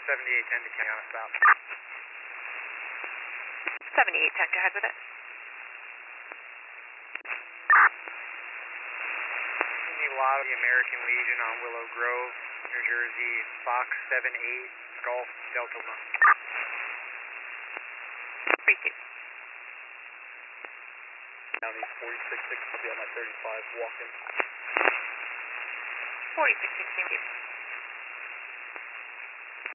7810 to Kiana South. 7810, go ahead with it. Lotto, the American Legion on Willow Grove, New Jersey, Fox 78, Golf, Delta 1. 32. County 466 will be on my 35 walk-in. 4616,